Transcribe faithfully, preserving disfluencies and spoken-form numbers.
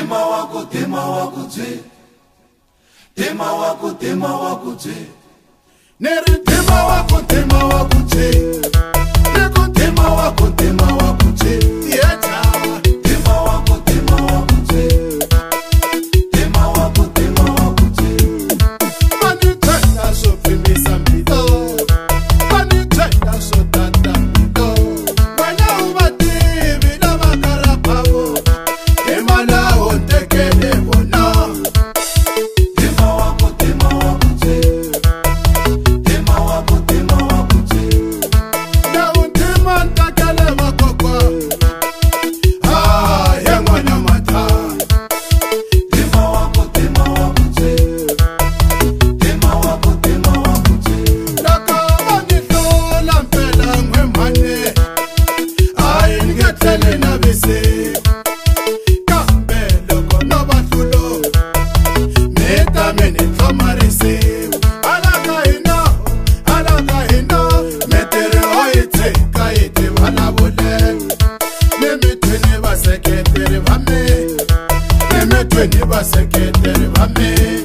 tema wako tema wako tse tema wako tema wako tse neri tema wako tema wako tse neko tema wako tema wako tse tieta tema wako tema wako tse tema wako tema wako tse mani tenda so primisa mbido mani tenda so tata mbido wanya ubati vida makara pavo tema la ontekele bona tema wako tema wako tse tema wako tema wako tse na untema ntakele makokwa ah yengwana mata tema wako tema wako tse tema wako tema wako tse loko banitola mpela ngwemane ay ngetele na bese kambe loko no batulo meta mene tomarise alaka ina alaka ina metere oite kaite bana bole nemetene baseketere bame nemetene baseketere bame